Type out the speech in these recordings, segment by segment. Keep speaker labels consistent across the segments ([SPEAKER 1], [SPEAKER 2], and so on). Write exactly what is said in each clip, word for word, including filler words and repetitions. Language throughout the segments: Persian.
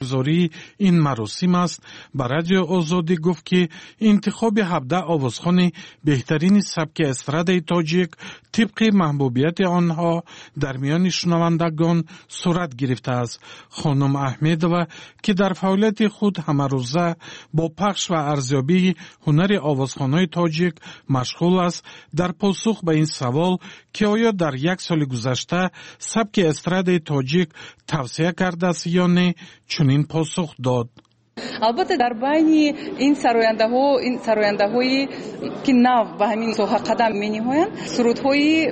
[SPEAKER 1] برگزاری این مراسم است به رادیو آزادی گفت که انتخاب هفده آوازخوان بهترین سبک استرادای تاجیک طبق محبوبیت آنها در میان شنوندگان صورت گرفته است. خانم احمدова که در فعالیت خود همروزه با پخش و ارزیابی هنر آوازخوان‌های تاجیک مشغول است، در پاسخ به این سوال که آیا در یک سال گذشته سبک استرادای تاجیک توسعه کرده است یا نه، چنین پاسخ داد:
[SPEAKER 2] البته در بین این سراینده‌ها این سراینده‌هایی که نو به همین سوحه قدم می‌نهند سرودهای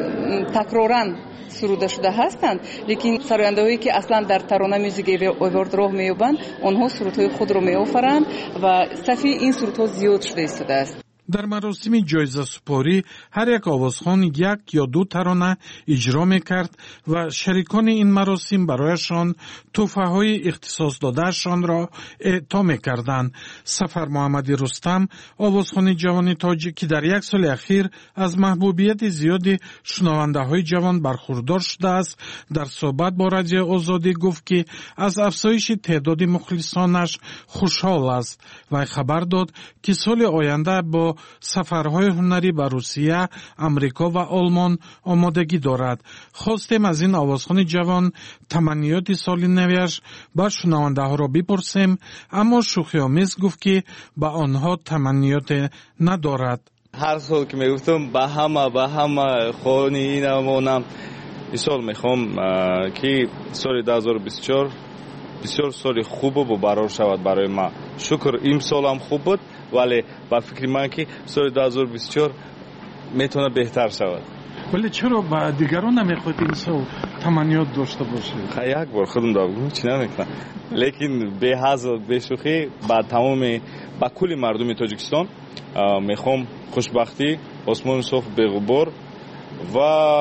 [SPEAKER 2] تکرارن سروده شده هستند، لیکن سراینده‌هایی که اصلا در ترانه موزیک اوورد راه می‌یابند آنها سرودهای خود را می‌آفرند و صفی این سرودها زیاد شده ایستاده است.
[SPEAKER 1] در مراسم جایزه سپاری هر یک آوازخوان یک یا دو ترانه اجرا میکرد و شریکان این مراسم برایشان تحفه های اختصاص دادهشان را اعطا میکردند. سفر محمدی رستم آوازخوان جوان تاجیک که در یک سال اخیر از محبوبیت زیادی شنونده های جوان برخوردار شده است، در صحبت با رادیو آزادی گفت که از افزایش تعداد مخلصانش خوشحال است و خبر داد که سال آینده با سفرهای هنری به روسیه، امریکا و آلمان آمادگی دارد. خواستیم از این آوازخوان جوان تمنیات سال نویش به شنونده ها را بپرسیم، اما شوخی‌آمیز گفت که به آنها تمنیات ندارد.
[SPEAKER 3] هر سال که میگفتم به همه به همه خونی اینمونم این سال میخوام که سال دو هزار و بیست و چهار بسیار سال خوب و برار شود برای ما. شکر این سال هم خوب بود، ولی با فکر من که سال دو هزار و بیست و چهار میتونه بهتر شود.
[SPEAKER 1] ولی چرا با دیگران نمیخواید این سال تمنیات داشته باشید؟
[SPEAKER 3] یک بار خودم دارم چی نمیکنم، لیکن به حضر به شوخی با تمام با کل مردم تاجیکستان میخوام خوشبختی، آسمان صاف بغبار و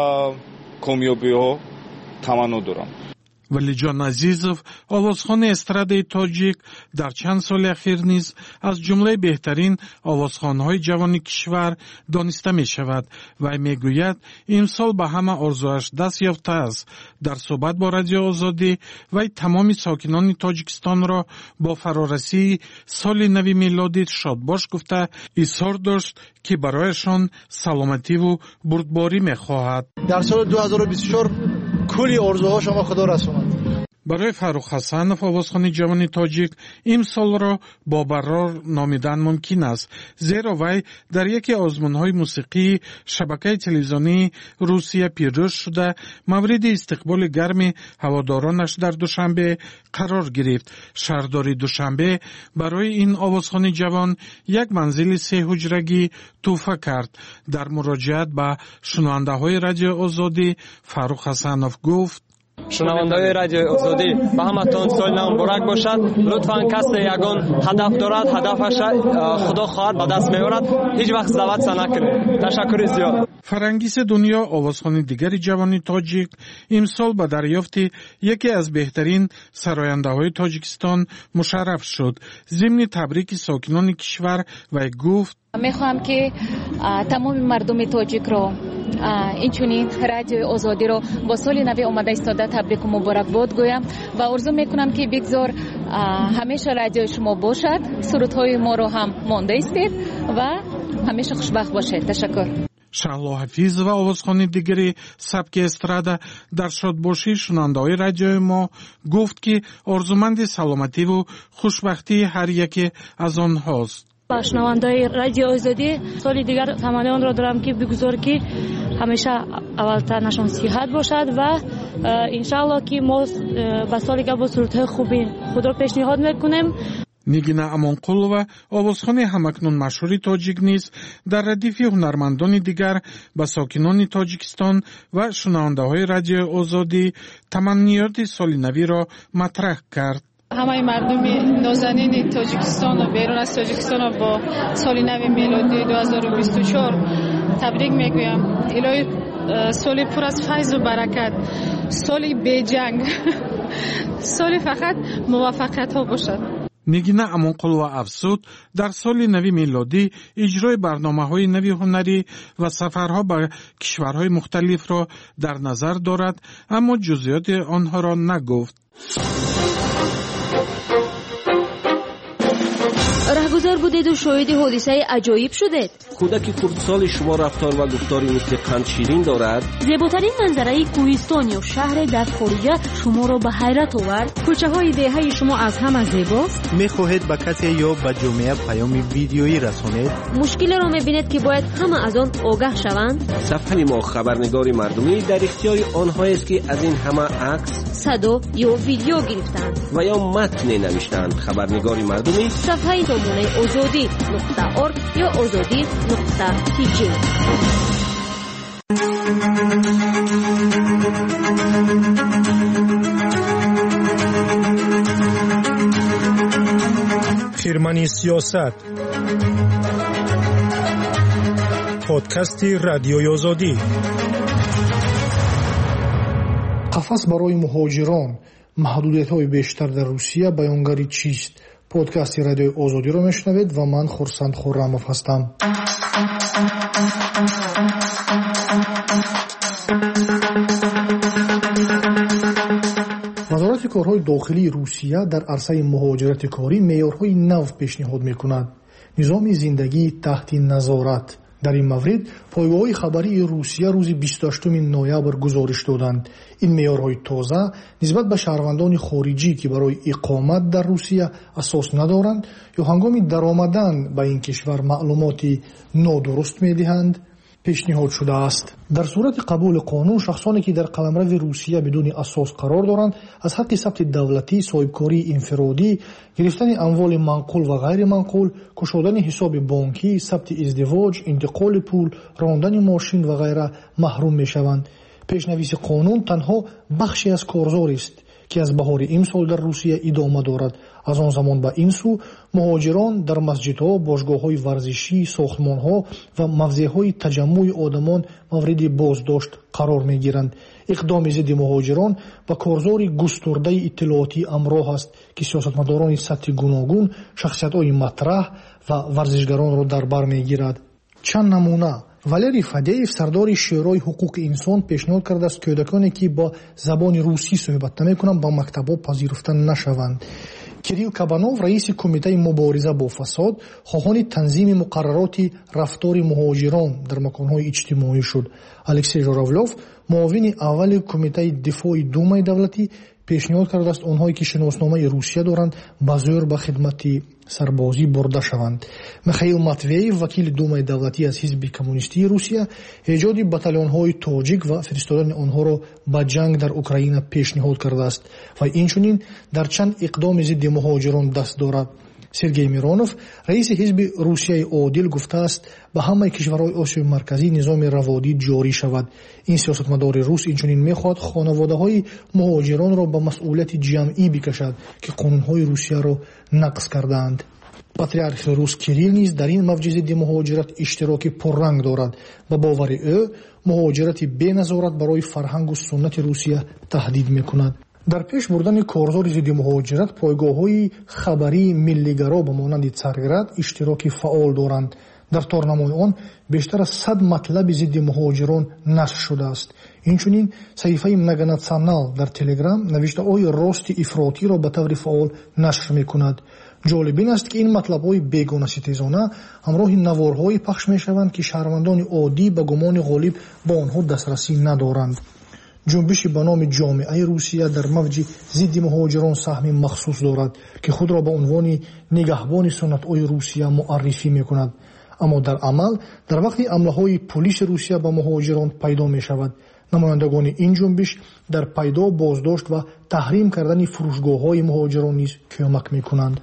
[SPEAKER 3] کامیابی ها تمنا دارم.
[SPEAKER 1] ولی جان عزیزов آوازخوان استرادای تاجیک در چند سال اخیر نیز از جمله بهترین آوازخوان‌های جوان کشور دانسته می شود و می گوید این سال به همه آرزویش دست یافته است. در صحبت با رادیو آزادی و تمام ساکنان تاجیکستان را با فرارسی سال نو میلادی شادباش گفته اظهار داشت که برایشان سلامتی و بردباری می خواهد.
[SPEAKER 4] در سال دو هزار و بیست و چهار کلی آرزوها شما خدا رسوند.
[SPEAKER 1] برای فاروق حسنов آوازخوان جوان تاجیک این سال را با برار نامیدن ممکن است، زیرا وی در یکی آزمون‌های موسیقی شبکه تلویزیونی روسیه پیروز شده مورد استقبال گرم هوادارانش در دوشنبه قرار گرفت. شهرداری دوشنبه برای این آوازخوان جوان یک منزل سه حجرگی تحفه کرد. در مراجعت به شنونده‌های رادیو آزادی فاروق حسنов گفت:
[SPEAKER 5] شنونده‌های رادیو آزادی به همتون سال نو مبارک باشد. لطفاً کسی یگان هدف دارد، هدفش خدا خواهد به دست می‌آورد، هیچ وقت زود نکنید. تشکر زیاد.
[SPEAKER 1] فرنگیس دنیا آوازخوان دیگر جوان تاجیک امسال به دریافت یکی از بهترین سراینده‌های تاجیکستان مشرف شد. ضمن تبریک ساکنان کشور و گفت:
[SPEAKER 6] میخوام که تمام مردم تاجیک را اینچنین رادیو آزادی را با سال نو آمده ایستاده تبریک و مبارکباد گویم و آرزو میکنم که بگذار همیشه رادیو شما باشد، سرودهای ما را هم مانده استید و همیشه خوشبخت باشید. تشکر.
[SPEAKER 1] شهلا حفیظ و آوازخوان دیگری سبک استرادا در شادباشی شنونده‌های رادیو ما گفت که آرزومند سلامتی و خوشبختی هر یکی از آنهاست.
[SPEAKER 7] با شنونده‌های رادیو آزادی سال دیگر تمنا آن را دارم که بگذار که همیشه اولترنشان صحت باشد و انشالله که ما به سال دیگر با سرودهای خوبی خود را پیشنهاد میکنیم.
[SPEAKER 1] نیگینا امانقلова آوازخوان همکنون مشهور تاجیک نیز در ردیف هنرمندان دیگر به ساکنان تاجیکستان و شنونده‌های رادیو آزادی تمنیات سال نو را مطرح کرد.
[SPEAKER 8] همه مردم نازنین تاجیکستان و بیرون از تاجیکستان را با سال نو میلادی دو هزار و بیست و چهار تبریک میگویم. الهی سال پر از فیض و برکت، سال بی جنگ، سال فقط موفقیت ها باشد.
[SPEAKER 1] نیگینا امانقلova افزود در سال نو میلادی اجرای برنامه‌های نوی هنری و سفرها به کشورهای مختلف را در نظر دارد، اما جزئیات آنها را نگفت.
[SPEAKER 9] برگزار بودید و شاهد حادثه عجایب شدید.
[SPEAKER 10] کودک خردسال شما رفتار و گفتاری مثل قند شیرین دارد.
[SPEAKER 7] زیباترین منظره کوهستان یا شهر در خارجه شما را به حیرت آورد. کوچه های دهه شما از همه زیباست.
[SPEAKER 4] میخواهید به کسی یا به جامعه پیام ویدیویی رسانید؟
[SPEAKER 9] مشکل را میبینید که باید همه از آن آگاه شوند.
[SPEAKER 10] صفحه ما خبرنگار مردمی در اختیار آنهایی است که از این همه عکس،
[SPEAKER 9] صدا یا ویدیو گرفتند
[SPEAKER 10] و یا متن نوشتند. خبرنگار مردمی
[SPEAKER 9] صفحه سامانه آزادی نقطه ارگ یا آزادی نقطه تی جی.
[SPEAKER 11] خرمنی سیاست، پادکست رادیوی آزادی.
[SPEAKER 12] قفس برای مهاجران، محدودیت‌های بیشتر در روسیه بیانگری چیست؟ پادکست رادیوی آزادی رو میشنوید و من خورسند خرموف هستم. وزارت کارهای داخلی روسیه در عرصه مهاجرت کاری معیارهای نو پیشنهاد میکند. نظام زندگی تحت نظارت. در این مورد پایگاه خبری روسیه روز بیست و هشتم نوامبر گزارش دادند. این معیارهای تازه نسبت به شهروندان خارجی که برای اقامت در روسیه اساس ندارند یا هنگام درآمدن به این کشور معلوماتی نادرست میدهند پیشنهاد شده است. در صورت قبول قانون، شخصانی که در قلمرو روسیه بدون اساس قرار دارند از حق ثبت دولتی، صاحبکاری انفرادی، گرفتن اموال منقول و غیر منقول، گشودن حساب بانکی، ثبت ازدواج، انتقال پول، راندن ماشین و غیره محروم میشوند. پیشنویس قانون تنها بخشی از کارزار است که از بهار امسال در روسیه ادامه دارد. از آن زمان به این سو مهاجران در مسجدها، باشگاه‌های ورزشی، ساختمان‌ها و موضع‌های تجمع آدمان مورد بازداشت قرار می‌گیرند. اقدام ضد مهاجران و کارزار گسترده اطلاعاتی همراه است که سیاستمداران سطح گوناگون، شخصیت‌های مطرح و ورزشگران را در بر می‌گیرد. چند نمونه: والری فادیف، سردار شورای حقوق انسان، پیشنهاد کرده است کودکانی که با زبان روسی صحبت نمی‌کنند با مکتب‌ها پذیرفته نشوند. کیریل کابانوف، رئیس کمیته مبارزه با فساد، خواهان تنظیم مقررات رفتار مهاجران در مکان‌های اجتماعی شد. الکسی ژوراولوف، معاون اول کمیته دفاع دومای دولتی، پیشنهاد کرده است آنهایی که شناسنامه روسیه دارند به زور به خدمت سربازی برده شوند. میخائیل ماتوییف، وکیل دومای دولتی از حزب کمونیستی روسیه، ایجاد بتالون‌های تاجیک و فرستادن آنها را به جنگ در اوکراین پیشنهاد کرده است و اینچنین در چند اقدام ضد مهاجران دست دارد. سرگئی میرونوف، رئیس حزب روسیه عادل، گفته است به همه کشورهای آسیای مرکزی نظام روادی جاری شود. این سیاستمدار روس اینچنین میخواهد خانواده‌های مهاجران را به مسئولیت جمعی بکشد که قانون‌های روسیه را نقض کردند. پاتریارخ روس کیریل نیز در این موج ضد مهاجرت اشتراک پررنگ دارد. به باور او مهاجرت بی نظارت برای فرهنگ و سنت روسیه تهدید میکند. در پیش بردن کارزار ضد مهاجرت، پایگاه‌های خبری ملی‌گرا به مانند څارگراد اشتراک فعال دارند. در تارنمای آن بیشتر از صد مطلب ضد مهاجران نشر شده است. اینچنین صحیفه مگاناسیونال در تلگرام نوشته‌های راست افراطی را به طور فعال نشر می‌کند. جالب این است که این مطلب‌های بیگانه ستیزانه همراه نوارهای پخش می‌شوند که شهروندان عادی به گمان غالب با آنها دسترسی ندارند. جنبش به نام جامعه روسیه در موج ضد مهاجران سهم مخصوص دارد که خود را به عنوان نگهبان سنت‌های روسیه معرفی می‌کند، اما در عمل در وقتی حمله‌های پلیس روسیه به مهاجران پیدا می‌شود، نمایندگان این جنبش در پیدا، بازداشت و تحریم کردن فروشگاه‌های مهاجران نیز کمک می‌کنند.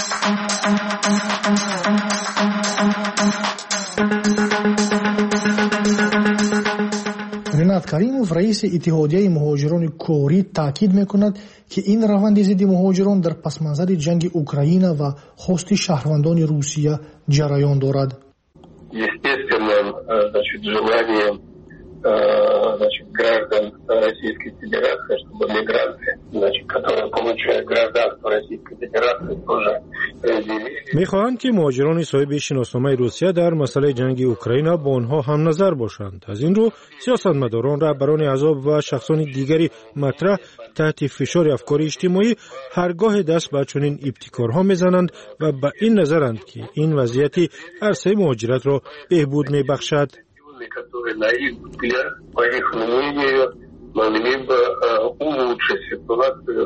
[SPEAKER 12] رینات کریموف، رئیس اتحادیه مهاجران کاری، تاکید می‌کند که این روند ضد مهاجران در پس منظر جنگ اوکراین و خواست شهروندان روسیه جریان دارد.
[SPEAKER 13] значит, граждан Российской Федерации, чтобы мигранты, значит, которые получают гражданство Российской Федерации, тоже разделили.
[SPEAKER 11] می‌خواهند که مهاجران صاحب شناسنامه روسیه در مسئله جنگ اوکراین با آنها هم نظر باشند. از این رو سیاستمداران، رهبران احزاب و شخصان دیگری مطرح تحت فشار افکار اجتماعی هرگاه دست به چنین ابتکارها می‌زنند و به این نظرند که این وضعیت عرصه مهاجرت را بهبود می‌بخشد.
[SPEAKER 13] которые, на их взгляд, по их мнению, могли бы улучшить ситуацию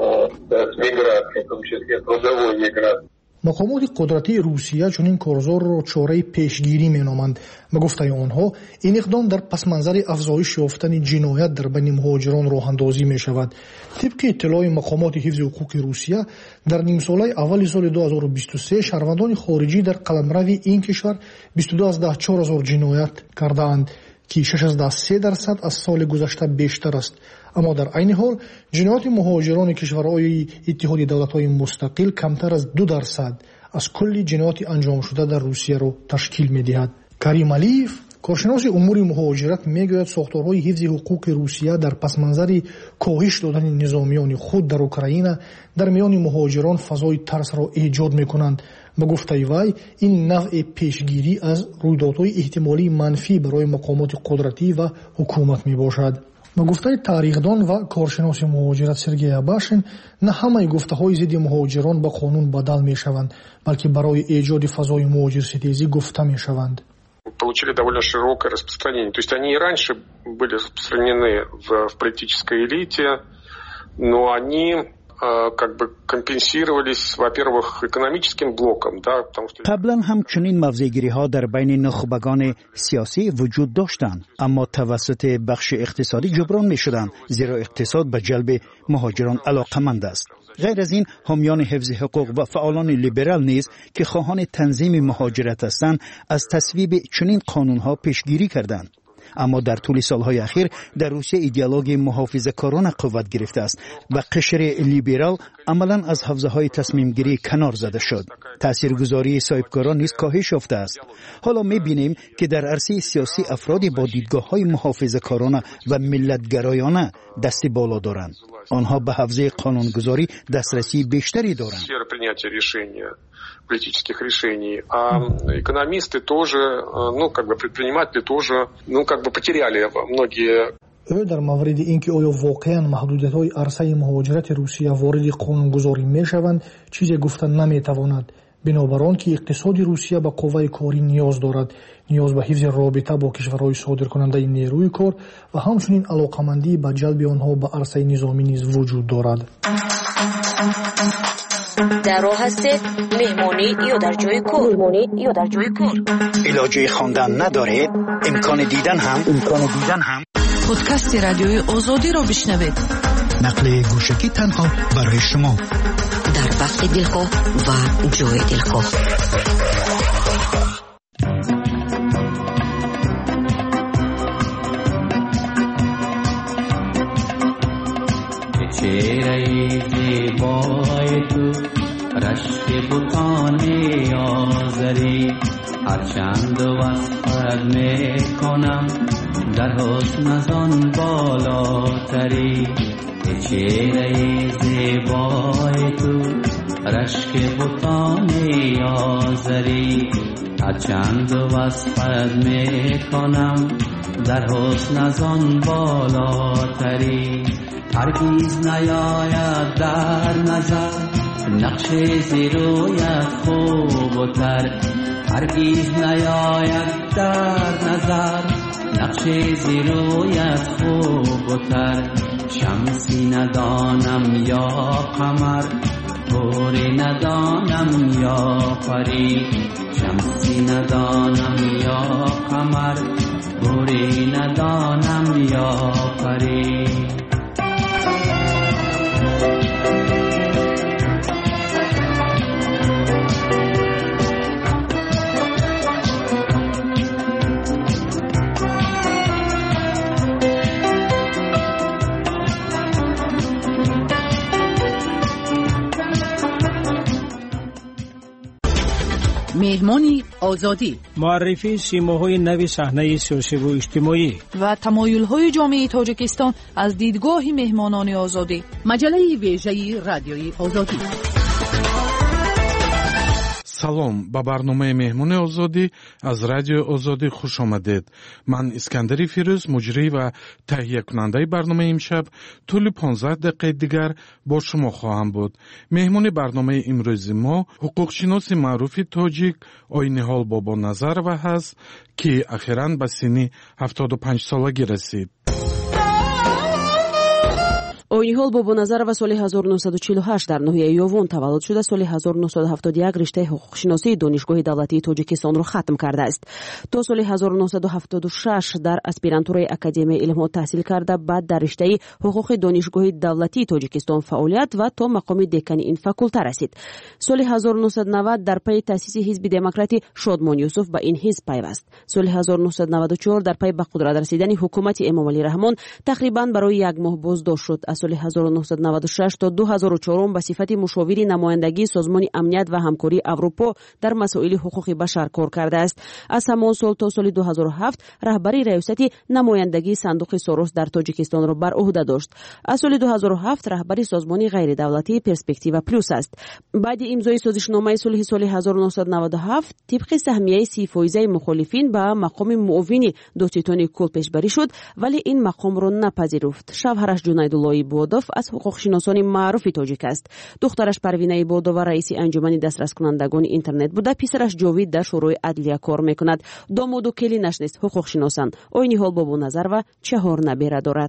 [SPEAKER 13] с миграцией, в том числе трудовой миграцией.
[SPEAKER 12] مقامات قدرتی روسیه چنین کارزار را چاره پیشگیری مینامند. به گفته آنها این اقدام در پس منظر افزایش یافتن جنایت در بین مهاجران راه اندازی می شود. طبق اطلاع مقامات حفظ حقوق روسیه در نیم ساله اول سال دو هزار و بیست و سه شهروندان خارجی در قلمرو این کشور بیست و دو از چهار هزار جنایت کردند که شش از سه درصد از سال گذشته بیشتر است. اما در عین حال جنایات مهاجران کشورهای اتحاد دولت‌های مستقل کمتر از دو درصد از کل جنایات انجام شده در روسیه را تشکیل می‌دهد. کریم علیف کارشناس امور مهاجرت میگوید ساختارهای حفظ حقوق روسیه در پس منظر کاهش دادن نظامیان خود در اوکراین در میان مهاجران فضای ترس را ایجاد می‌کنند. به گفته وی این نوع پیشگیری از رویدادهای احتمالی منفی برای مقامات قدرتی و حکومت میباشد. به گفته تاریخدان و کارشناس مهاجرت سرگئی اباشین، نه همه گفته‌های ضد مهاجران به قانون بدل میشوند، بلکه برای ایجاد فضای مهاجرستیزی گفته میشوند.
[SPEAKER 14] Получили довольно широкое распространение. То есть они и раньше были распространены в, в политической элите, но они как бы компенсировались, во-первых, экономическим блоком, да, потому что
[SPEAKER 15] قبلا هم چنین موضع‌گیری‌ها در بین نخبگان سیاسی وجود داشتند، اما توسط بخش اقتصادی جبران می‌شدند، زیرا اقتصاد به جلب مهاجران علاقه‌مند است. غیر از این حامیان حفظ حقوق و فعالان لیبرال نیز که خواهان تنظیم مهاجرت هستند از تصویب چنین قانون‌ها پیشگیری کردند. اما در طول سالهای اخیر در روسیه ایدئولوژی محافظه‌کارانه قوت گرفته است و قشر لیبرال عملاً از حوزه‌های تصمیم گیری کنار زده شد. تاثیرگذاری صاحبکاران نیز کاهش یافته است. حالا می‌بینیم که در عرصه سیاسی افرادی با دیدگاه‌های محافظه‌کارانه و ملت‌گرایانه دست بالا دارند. آنها به حوزه قانونگذاری دسترسی بیشتری دارند.
[SPEAKER 14] политических решений, а экономисты тоже, ну, как бы предприниматели тоже, ну, как бы потеряли многие.
[SPEAKER 12] او در مورد اینکه آیا واقعا محدودیت‌های عرصه مهاجرت روسیه وارد قانونگذاری می‌شوند چیزی گفتن نمی‌تواند. بنابراین که اقتصاد روسیه به قوه کاری نیاز دارد، نیاز به حفظ رابطه با کشورهای صادرکننده نیروی کار و همچنین علاقه‌مندی به جلب آنها به عرصه نظامی نیز وجود دارد.
[SPEAKER 9] در راه هستید مهمانی یا در جای کار مهمانی یا در جای کار
[SPEAKER 15] علاجه خواندن ندارید امکان دیدن هم امکان دیدن هم
[SPEAKER 16] پادکست رادیوی آزادی را بشنوید.
[SPEAKER 15] نقل گوشکی تنها برای شما
[SPEAKER 9] در وقت دلخواه و جای دلخواه.
[SPEAKER 17] چهره زیبای تو رشک بوتان آذری هرچند وصفت میکنم در حسن از آن بالاتری. چهره زیبای تو رشک بوتان آذری هرچند وصفت میکنم در حسن از آن بالاتری. هرگز نیاید در نظر نقش زیرویت خوب و تر. هرگز نیاید در نظر نقش زیرویت خوب و تر. شمسی ندانم یا قمر گوری ندانم یا پری. شمسی ندانم یا قمر گوری ندانم یا پری.
[SPEAKER 16] مهمانی آزادی،
[SPEAKER 18] معرفی سیماهای نوی صحنه سیاسی و اجتماعی
[SPEAKER 16] و تمایل‌های جامعه تاجیکستان از دیدگاه مهمانان آزادی. مجله ویژه رادیوی آزادی.
[SPEAKER 1] салом ба барномаи меҳмони озодӣ аз радиои озодӣ хуш омадед. ман искандари фирӯз муҷрӣ ва таҳиякунандаи барномаи имшаб тӯли понздаҳ дақиқаи дигар бо шумо хоҳам буд. меҳмони барномаи имрӯзи мо ҳуқуқшиноси маъруфи тоҷик Ойниҳол Бобоназарова ҳаст, ки ахиран ба синни ҳафтоду панҷсолагӣ расид.
[SPEAKER 19] Ойниҳол Бобоназарова соли ҳазору нуҳсаду чилу ҳашт дар ноҳияи Ёвон таваллуд шуда, соли ҳазору нуҳсаду ҳафтоду як риштаи ҳуқуқшиносии донишгоҳи давлатии Тоҷикистонро хатм кардааст. То соли ҳазору нуҳсаду ҳафтоду шаш дар аспирантураи Академияи илмҳо таҳсил карда, баъд дар риштаи ҳуқуқи донишгоҳи давлатии Тоҷикистон фаъолият ва то мақоми декани ин факулта расид. Соли ҳазору нуҳсаду навад дар пайи таъсиси ҳизби демократи Шодмон Юсуф ба ин ҳизб пайваст. Соли ҳазору нуҳсаду наваду чор дар пайи ба қудрат расидани ҳукумати Эмомалӣ Раҳмон тақрибан барои як моҳ боздошт шуд. Аз соли ҳазору нуҳсаду наваду шаш то ду ҳазору чорум ба сифати мушовири намояндагии Созмони амният ва ҳамкории Аврупо дар масоили ҳуқуқи башар кор кардааст. Аз ҳамон сол то соли ду ҳазору ҳафт раҳбари раёсати намояндагии Сандуқи Сорос дар Тоҷикистонро бар уҳда дошт. Аз соли ду ҳазору ҳафт раҳбари созмони ғайридавлатии Перспектива плюс аст. баъди имзои созишномаи сулҳи соли ҳазору нуҳсаду наваду ҳафт тибқи саҳмияи си фоизаи мухолифин ба мақоми муовини Доститони Кул пешбарӣ шуд, вале ин мақомро напазируфт. Шавҳараш Ҷунайдуллои Ибодов аз ҳуқуқшиносони маъруфи тоҷик аст. духтараш Парвина Ибодова раиси анҷумани дастраскунандагони интернет буда, писараш Ҷовид дар шӯрои адлия кор мекунад. домоду келинаш низ ҳуқуқшиносанд. Ойниҳол Бобоназарова чаҳор набера дорад.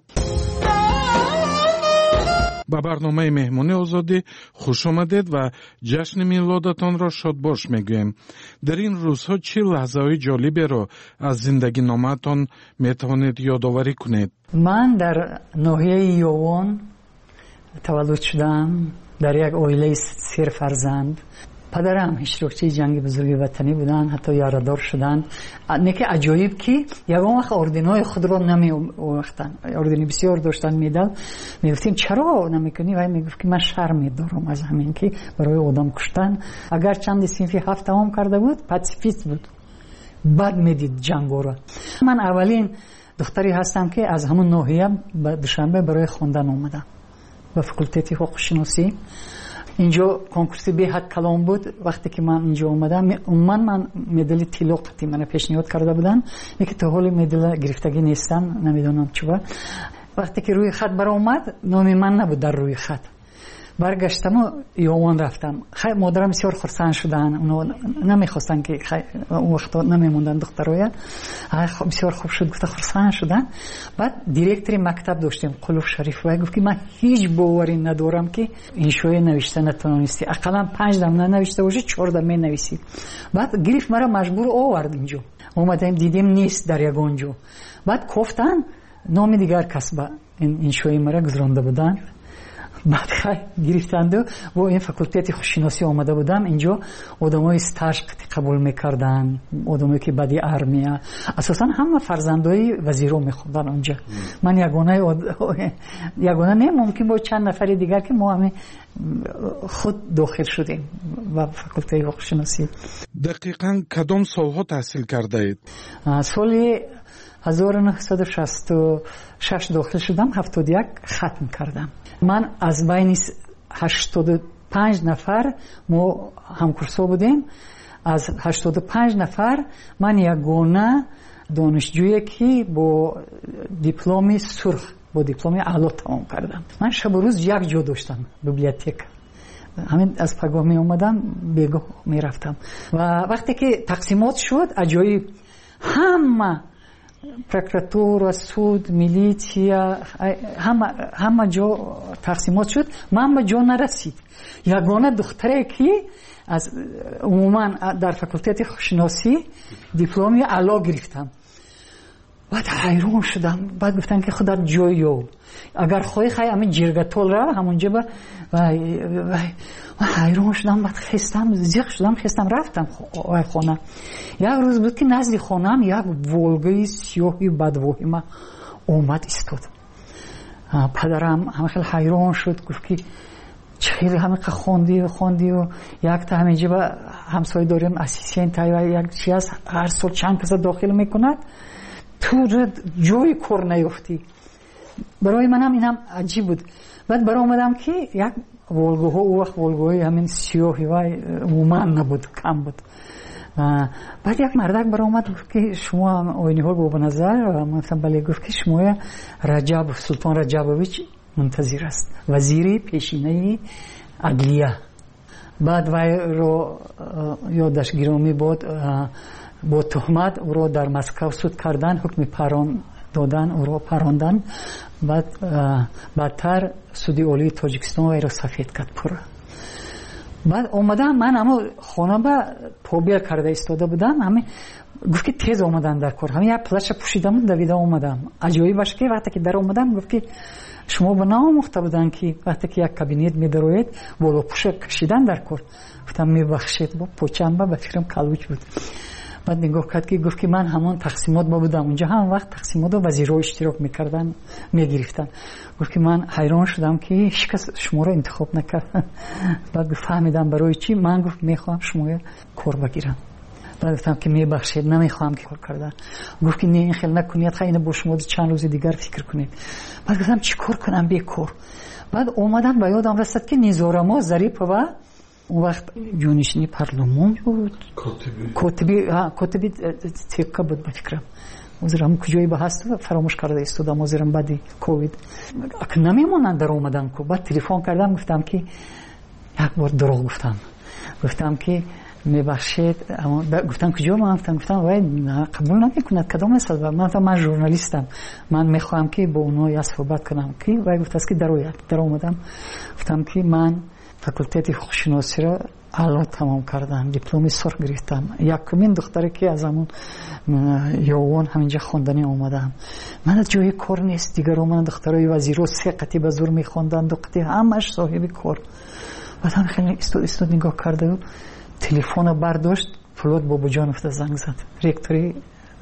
[SPEAKER 1] ба барномаи меҳмони озодӣ хуш омадед ва ҷашни милодатонро шодбош мегӯем. дар ин рӯзҳо чӣ лаҳзаҳои ҷолиберо аз зиндагиномаатон метавонед ёдоварӣ кунед?
[SPEAKER 20] ман дар ноҳияи Ёвон таваллуд шудам, дар як оилаи сер фарзанд. падарам иштирокчии ҷанги бузурги ватанӣ буданд, ҳатто ярадор шуданд. неки аҷоиб ки ягон вақт орденҳои худро намеовахтанд. ордени бисёр доштанд, медал. мегуфтем чаро намекунӣ? вай мегуфт ки ман шарм медорам аз ҳамин ки барои одам куштан. агар чанди синфи ҳафт тамом карда буд, пацифист буд, бад медид ҷангоро. ман аввалин духтаре ҳастам ки аз ҳамон ноҳия ба Душанбе барои хондан омадам ба факултети ҳуқуқшиносӣ. اینجا کنکورس بهت کلام بود. وقتی که من اینجا اومدم من من مدال طلا قطعی من پیشنهاد کرده بودن، میگه تا حال مدال گرفتگی نیستم، نمیدونم چرا. وقتی که روی خط برام اومد نام من نبود در روی خط. برگشتم و یوان رفتم. خیلی مادرم بسیار خرسند شدن، اونا نمیخواستن که اون وقتا نمیموندن دخترای. بسیار خوب شد، گفت خرسند شدن. بعد دیرکتور مکتب داشتیم قلوف شریف و گفت که من هیچ باوری ندارم که این شوی نوشته نتونستی، اقلا پنج دم ننوشته باشی چهار دم ننویسی. بعد گرفت مرا مجبور آورد اینجا. اومدیم دیدیم نیست در یگانجا. بعد گفتن نام دیگر کس با این شوی مرا گذرانده بودن. بعد خیلی گرفتند و با این فاکولته خوششناسی آمده بودم. اینجا آدمای استاژ قبول میکردن، آدمایی که بعدی ارمیا، اساسا همه فرزندای وزیرا میخوندن اونجا. من یگانه یگانه نه، ممکن بود چند نفر دیگر که ما همه خود داخل شدیم و فاکولته خوششناسی.
[SPEAKER 1] دقیقاً کدام سالها تحصیل کرده اید؟
[SPEAKER 20] سال هزار و نهصد و شصت و شش داخل شدم، هفتاد و یک ختم کردم. من از بین هشتاد و پنج نفر ما همکورسا بودیم. از هشتاد و پنج نفر من یگانه دانشجویی که با دیپلم سرخ، با دیپلم اعلی تمام کردم. من شب و روز یک جا داشتم، بیبلیوتک. همین از پگاه می اومدم بیگاه می رفتم و وقتی که تقسیمات شد عجایب، همه прокуратура, суд, милиция, همه همه جا تقسیمات شد. من به جا نرسید. یگانه دختری که از عموما در فاکولته خوششناسی دیپلمی اعلی گرفتم. بعد حیران شدم. بعد گفتن که خودت جای یو اگر خواهی خواهی همین جرگتول را همونجا با وای وای حیران شدم. بعد خستم، زیق شدم، خستم رفتم خانه. یک روز بود که نزد خانم یک ولگای سیاهی بدوهی ما اومد ایستاد. پدرم همه خیلی حیران شد، گفت که چه همه خوندی و خوندی و یک تا همینجا با همسایه داریم اسیستنت یک چی است هر سال چند کس داخل میکند تو جوی کار نیفتی. برای منم اینم عجیب بود. بعد برای آمدم که یک والگوها او وقت والگوهای همین سیاهی و عموما نبود، کم بود. بعد یک مردک برای آمد گفت که شما آینی ها رو به نظر گفتم بله. گفت که شما رجب سلطان رجبویچ منتظر است، وزیر پیشینه عدلیه. بعد وی رو یادش گرامی بود با تهمت او رو در مسکو سود کردن، حکم پران دادن، او رو پراندن. بعد بعدتر سودی اولی تاجیکستان وی رو سفید کرد پورا. بعد اومدم من اما خانه با پوبیل کرده ایستاده بودم، همین گفت که تیز اومدن در کار، همین یک پلش پوشیدم دویده اومدم. عجیبی باشه که وقتی که در اومدم گفت که شما به نامخته بودن که وقتی که یک کابینت میدروید بالا پوش کشیدن در کار. گفتم میبخشید با پوچم با فکرم کلوچ بود. بعد نگاه کرد که گفت که من همون تقسیمات با بودم اونجا، هم وقت تقسیمات و وزیرها اشتراک میکردن میگرفتن. گفت که من حیران شدم که هیچ کس شما رو انتخاب نکرد. بعد فهمیدم برای چی. من گفت میخوام شما کار بگیرم. بعد گفتم که میبخشید نمیخوام که کار کردن. گفت که نه این خیلی نکنید، خیلی با شما چند روز دیگر فکر کنید. بعد گفتم چی کار کنم بیکار. بعد اومدم به یادم رسید که نیزارما ظریف و اون وقت جونشینی پارلمان بود، کاتبی کاتبی تیکا بود به فکرم. وزیرم کجایی به هست فراموش کرده ایستادم. وزیرم بعدی کووید اک نمیمونن در اومدن کو. بعد تلفن کردم گفتم که یک بار دروغ گفتم. گفتم که میبخشید، اما گفتم کجا؟ من گفتم گفتم وای قبول نمیکنه کدام مثلا من من ژورنالیستم، من میخوام که با اونها یا صحبت کنم. که وای گفت است که درویت در اومدم. گفتم که من فاکولته حقوق‌شناسی را اعلا تمام کردم، دیپلم سرخ گرفتم. یکمین دختری که از همون یوان همینجا خواندنی اومدم. من از جای کار نیست دیگر. من دخترای وزیرو سه قطعه به زور میخوندن، دو قطعه همش صاحب کار. بعد هم خیلی استاد استاد نگاه کرده و تلفن برداشت. فلوت بابا جان افت زنگ زد، رکتوری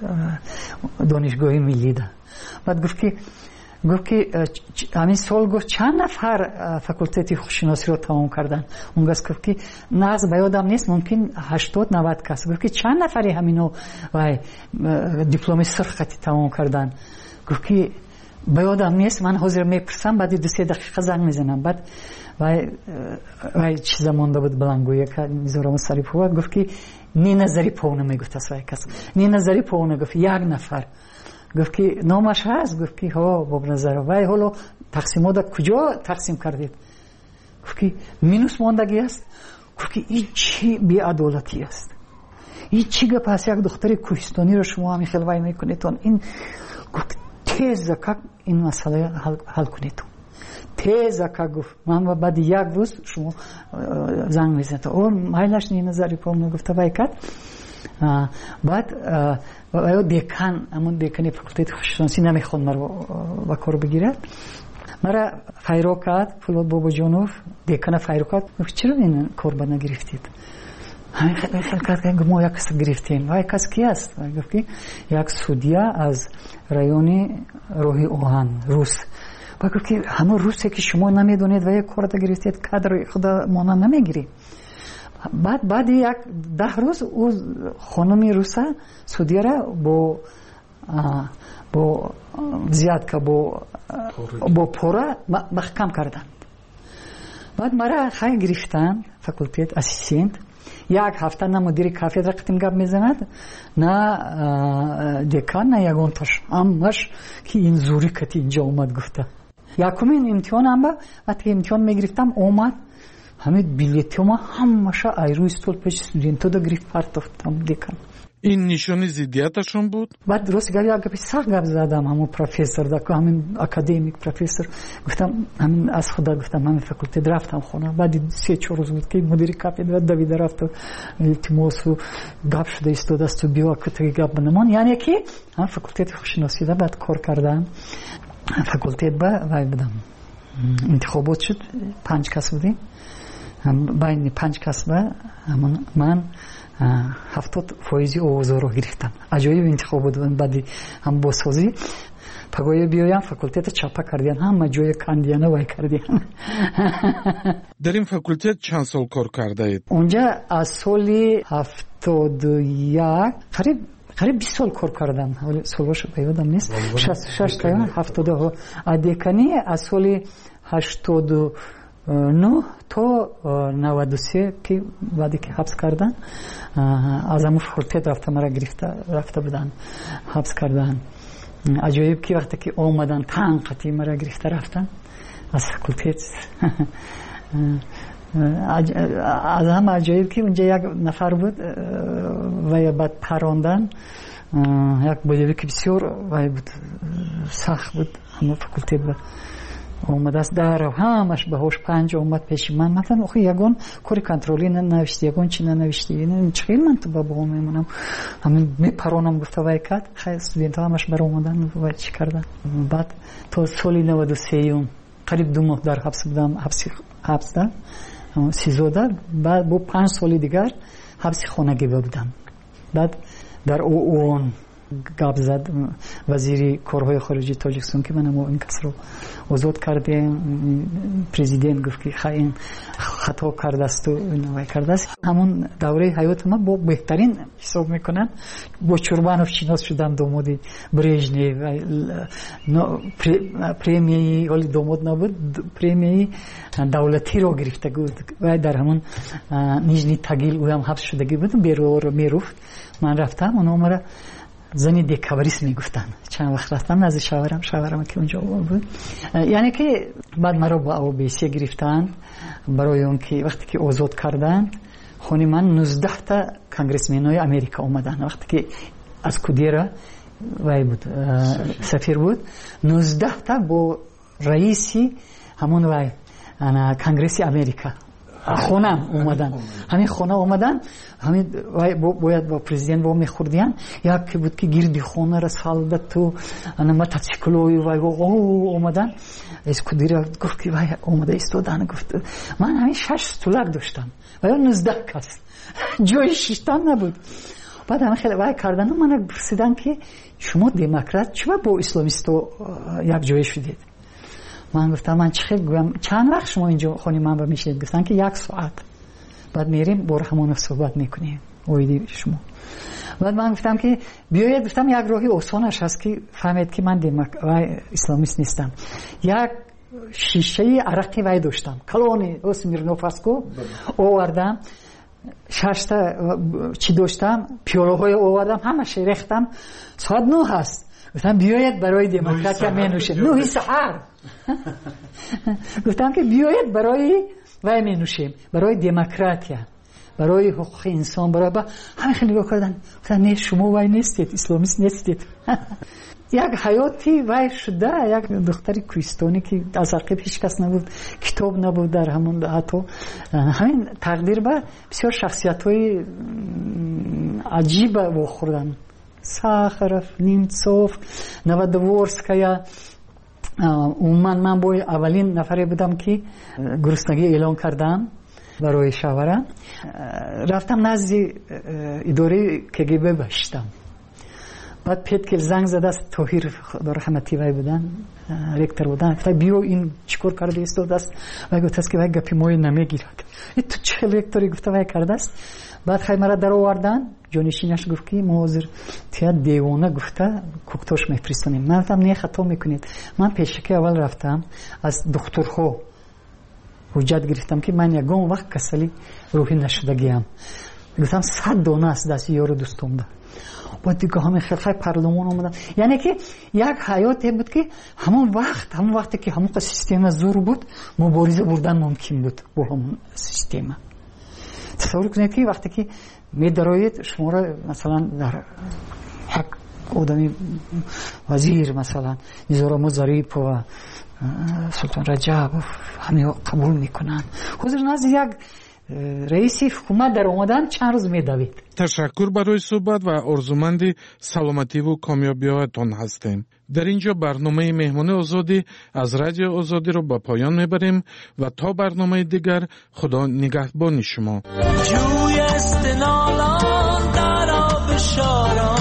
[SPEAKER 20] دانشگاه ملی ده. بعد گفت که گفت که همین سال گفت چند نفر فاکولته حقوق‌شناسی رو تمام کردن. اون گفت که نه از بیادم نیست، ممکن هشتاد نود کس. گفت که چند نفری همینو وای دیپلم سرخ خطی تمام کردن. گفت که بیادم نیست، من حاضر میپرسم بعد دو سه دقیقه زنگ میزنم. بعد وای وای چیز مونده بود بلنگویه که میذارم سری پو. گفت که نی نظری پونه میگفت از وای کس نی نظری پونه. گفت یک نفر. گفت که نامش هست؟ گفت که ها باب نظر. وای حالا تقسیمات کجا تقسیم کردید؟ گفت که مینوس ماندگی است. گفت که این چی بی‌عدالتی است، این چی گپ است؟ یک دختر کوهستانی رو شما همین خیلی وای میکنید. این گفت تیز که این مسئله حل, حل کنید. تیز که گفت من بعد یک روز شما زنگ میزنید. اون مایلش نی نظری پام گفت وای کرد. بعد و دیکان همون دیکانی فاکولته حقوق‌شناسی نمیخواد مرا با کار بگیره. مرا فایرو کرد فلوت بابا جانوف دیکان فایرو کرد. گفت چرا این کار با نگرفتید؟ همین خیلی خیلی کرد. ما یک کس گرفتیم. و یک کس کی است؟ گفت که یک سودیا از رایون روحی اوهان روس. و گفت که همون روسی که شما نمیدونید و یک کار دا گرفتید کادر خدا مانا نمیگیری. بعد بعد یک ده روز او خانمی روسا سودیا را با با زیاد که با با پورا محکم کردند. بعد مرا خیلی گرفتن فاکولته اسیستنت. یک هفته نه مدیر کافه رقم گپ میزند نه دکان نه یگانتاش همش که این زوری کتی اینجا اومد گفته. یکمین امتحان هم با وقتی امتحان میگرفتم اومد همین بلیتی ما همش ایروی استول پیش استودنتو دا گرفت پرتافتم دکان.
[SPEAKER 1] این نشانی ضدیتشون بود؟
[SPEAKER 20] بعد درست گفت یا گفت سر گفت زدم همون پروفسور دا همین اکادمیک پروفسور. گفتم همین از خدا گفتم همین فاکولته رفتم خونه. بعد سه چهار روز بود که مدیر کافه داد دوید رفت و التماس و گپ شده استاد است و بیا که گپ بنمان. یعنی که هم فاکولته حقوق‌شناسی دا بعد کار کردم. فاکولته با وای بدم انتخابات شد، پنج کس بودیم. байни панҷ касба ман ҳафтод фоизи овозҳоро гирифтам. аҷоиб интихобот буд. баъди ҳам босозӣ пагоя биёям факултета чапа кардиан, ҳама ҷоя кандияна вай кардиан.
[SPEAKER 1] дар ин факултет чанд сол кор кардаед?
[SPEAKER 20] онҷа аз соли ҳафтоду як қариб қариб бист сол кор кардам. солҳош ба ёдам нест. шаш та ҳафтоду а деканӣ аз соли ҳаштоду нӯ то наваду се ки баъде ки ҳабс кардан аз ҳамун факултет рафта мара гирифта рафта будан ҳабс кардан. аҷоиб ки вақте ки омадан танқати мара гирифта рафтан аз факултет. аз ҳама аҷоиб ки унҷа як нафар буд вай бад парондан як боевики бисёр вай буд сахт буд. ҳамун факултет буд омадааст дарав ҳамаш баҳош панҷ омад пеши ман. мафтам охи ягон кори контролӣ нанавишти, ягон чи нанавишти, чӣ хел ман ту ба бо мемонам, ҳамин мепаронам гуфта вай кад. хай студентҳо ҳамаш бар омадан вай чӣ кардан. баъд то соли наваду сеюм қариб ду моҳ дар ҳабс будам, ҳабси ҳабсда сизода. баъд бо панҷ соли дигар ҳабси хонагӣ будам. баъд дар оон гап зад вазири корҳои хориҷии Тоҷикистон ки манамо ин касро озод кардем. президент гуфт ки ха ин хато кардасту вай кардааст. ҳамун давраи ҳаёти ман бо беҳтарин ҳисоб мекунам. бо Чурбанов шинос шудам, домоди Брежнев. премияи оли домод набуд, премияи давлатиро гирифта буд. вай дар ҳамун Нижний Тагил уям ҳабс шудагӣ буд. берор меруфт. ман рафтам, оно мара зани декабрист мегуфтанд. чанд вақт рафтам назди шаварам, шаварам ки онҷо буд. яъне ки баъд маро ба ОБС гирифтанд барои он ки вақте ки озод карданд хони ман нуздаҳ та конгрессменои Америка омаданд. вақте ки аз Кудера вай буд сафир буд, нуздаҳ та бо раиси ҳамон вай конгресси Америка хонам омадан. ҳамин хона омадан, ҳамин вай бояд ба президент во мехӯрдиян. як ки буд ки гирди хонара салдату ана мотоциклои вай омадан. эскудира гуфт ки вай омада истодан. гуфт ман ҳамин шаш стулак доштам ва ё нуздаҳ кас ҷои шиштан набуд. баъд ҳамин хеле вай кардану мана пурсидан ки шумо демократ чиба бо исломисто як ҷоя шудед? ман гуфтам ман чӣ хел гӯям, чанд вақт шумо инҷо хони ман ба мешинед? гуфтан ки як соат. баъд мерем бо ҳамонов суҳбат мекунем оиди шумо. баъд ман гуфтам ки биёед, гуфтам як роҳи осонаш ҳаст ки фаҳмед ки ман вай исломист нестам. як шишаи арақи вай доштам, калони Смирнофаско овардам, шашта чӣ доштам, пиёлаҳое овардам, ҳамаша рехтам. соат нӯ ҳаст. гуфтам биёед барои демократия менӯшед. нӯҳи саҳар. гуфтам ки биёед барои вай менӯшем, барои демократия, барои ҳуқуқи инсон, барои ба ҳамин хел нигоҳ кардан. гуфтам не, шумо вай нестед, исломист нестед. як ҳаёти вай шуда, як духтари кӯҳистонӣ ки аз ақиб ҳеҷ кас набуд, китоб набуд дар ҳамон ҳатто ҳамин тақдир ба бисёр шахсиятҳои аҷиба вохӯрдан. Сахаров, Немцов, Новодворская. умуман ман бо аввалин нафаре будам ки гуруснагӣ эълон кардам барои шавара. рафтам назди идораи КГБ баштам. баъд петкел занг задааст, Тоҳир худо раҳмати вай будан, ректор будан. гуфта биё ин чӣ кор карда истодааст? вай гуфтааст ки вай гапи мои намегирад. ту чӣ хел ректори гуфта вай кардааст? баъд хай мара даровардан, ҷонишинаш гуфт ки мо ҳозир тия девона гуфта куктош мефиристонем. ман гуфтам не, хато мекунед. ман пешаки аввал рафтам, аз духтурҳо ҳуҷҷат гирифтам ки ман ягон вақт касали рӯҳӣ нашудагиам. гуфтам сад дона аст дасти ёру дӯстомда. баъд дига ҳамин хелхай парлумон омадам. яъне ки як ҳаёте буд ки ҳамон вақт ҳамон вақте ки ҳамон система зур буд, мубориза бурдан мумкин буд бо ҳамон система. тасаввур кунед ки вақте ки медароед шуморо масалан дар як одами вазир, масалан Низораму Зарипова, Султон Раҷабов ҳамеҳо қабул мекунанд. ҳозир назди як رئیس حکومت در اومدن چند روز میدوید.
[SPEAKER 1] تشکر برای صحبت و آرزومند سلامتی و کامیابی‌هایتان هستیم. در اینجا برنامه مهمان آزادی از رادیو آزادی رو به پایان میبریم و تا برنامه دیگر خدا نگهبان شما. جوی استنالان در آب شاران